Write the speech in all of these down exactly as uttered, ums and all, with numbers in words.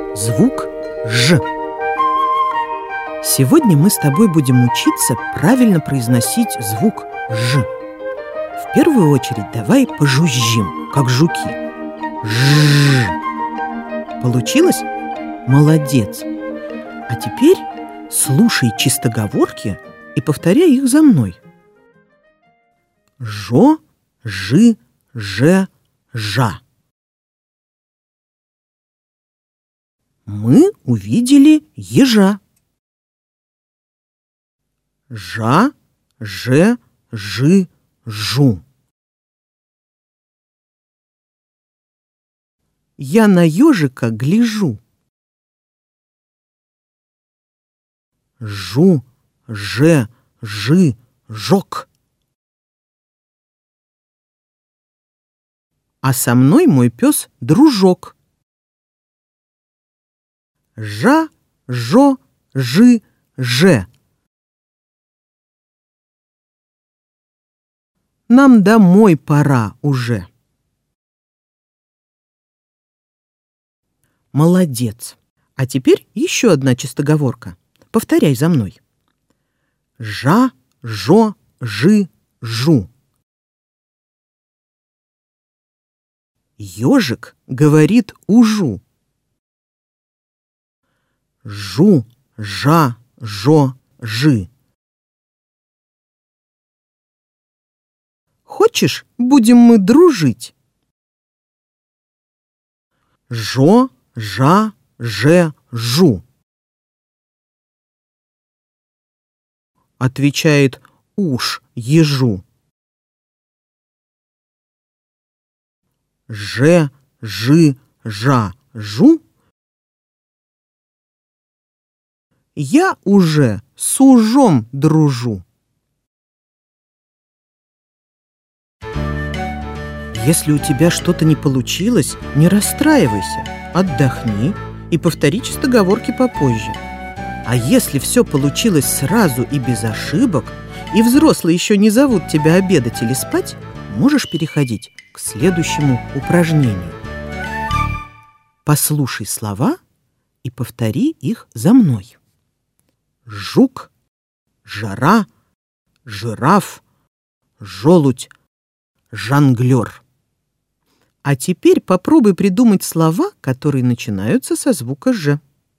звук «ж». Сегодня мы с тобой будем учиться правильно произносить звук «ж». В первую очередь давай пожужжим, как жуки. Жжж. Получилось? Молодец! А теперь слушай чистоговорки и повторяй их за мной. Жо, жи, же, жа. Мы увидели ежа. Жа, же, жи, жу. Я на ежика гляжу. Жу, же, жи, жок. А со мной мой пес дружок. Жа, жо, жи, же. Нам домой пора уже. Молодец. А теперь еще одна чистоговорка. Повторяй за мной. Жа, жо, жи, жу. Ежик говорит ужу. Жу, жа, жо, жи. Хочешь, будем мы дружить? Жо, жа, же, жу. Отвечает уж ежу. Же, жи, жа, жу. Я уже с ужом дружу. Если у тебя что-то не получилось, не расстраивайся, отдохни и повтори чистоговорки попозже. А если все получилось сразу и без ошибок, и взрослые еще не зовут тебя обедать или спать, можешь переходить к следующему упражнению. Послушай слова и повтори их за мной. Жук, жара, жираф, желудь, жонглер. А теперь попробуй придумать слова, которые начинаются со звука «ж».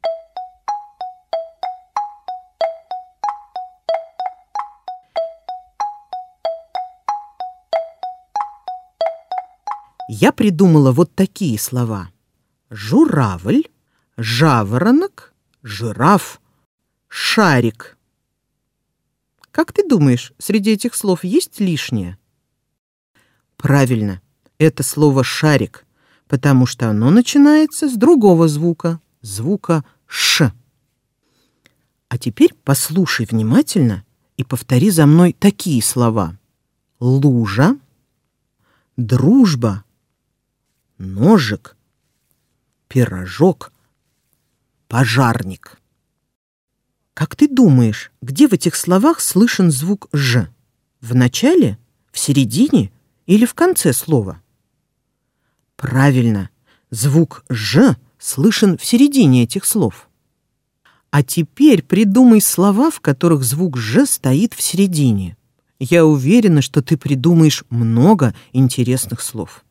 Я придумала вот такие слова: журавль, жаворонок, жираф, шарик. Как ты думаешь, среди этих слов есть лишнее? Правильно, это слово «шарик», потому что оно начинается с другого звука, звука «ш». А теперь послушай внимательно и повтори за мной такие слова: лужа, дружба, ножик, пирожок, пожарник. Как ты думаешь, где в этих словах слышен звук «ж»? В начале, в середине или в конце слова? Правильно, звук «ж» слышен в середине этих слов. А теперь придумай слова, в которых звук «ж» стоит в середине. Я уверена, что ты придумаешь много интересных слов.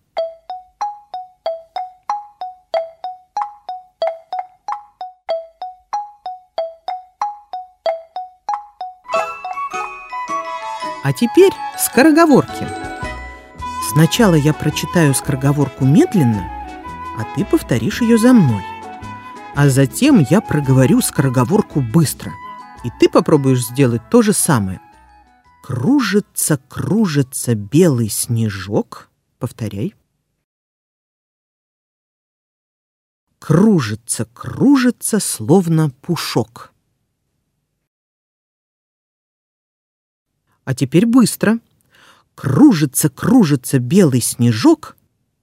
А теперь скороговорки. Сначала я прочитаю скороговорку медленно, а ты повторишь ее за мной. А затем я проговорю скороговорку быстро, и ты попробуешь сделать то же самое. Кружится, кружится белый снежок. Повторяй. Кружится, кружится, словно пушок. А теперь быстро. Кружится, кружится белый снежок.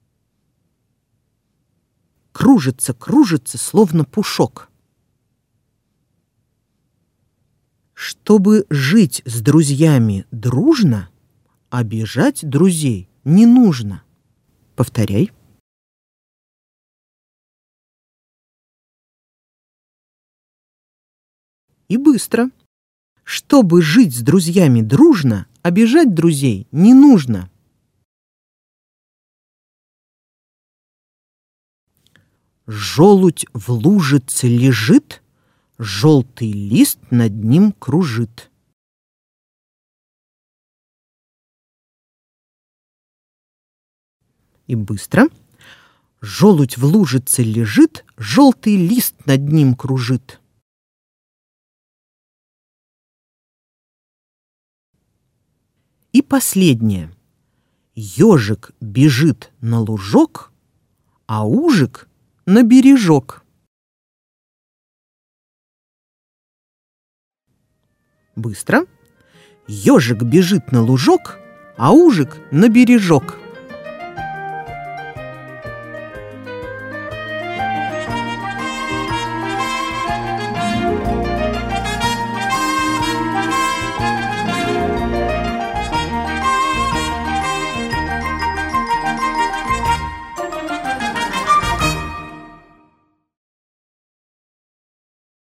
Кружится, кружится, словно пушок. Чтобы жить с друзьями дружно, обижать друзей не нужно. Повторяй. И быстро. Чтобы жить с друзьями дружно, обижать друзей не нужно. Желудь в лужице лежит, желтый лист над ним кружит. И быстро. Желудь в лужице лежит, желтый лист над ним кружит. И последнее. Ежик бежит на лужок, а ужик на бережок. Быстро. Ежик бежит на лужок, а ужик на бережок.